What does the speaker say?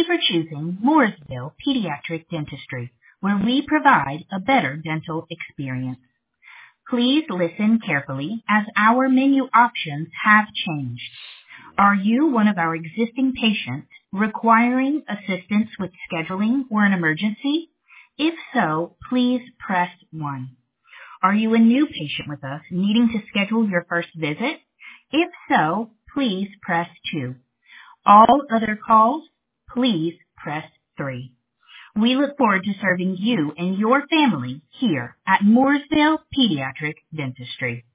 you for choosing Mooresville Pediatric Dentistry, where we provide a better dental experience. Please listen carefully as our menu options have changed. Are you one of our existing patients requiring assistance with scheduling or an emergency? If so, please press 1. Are you a new patient with us needing to schedule your first visit? If so, please press 2. All other calls, please press 3. We look forward to serving you and your family here at Mooresville Pediatric Dentistry.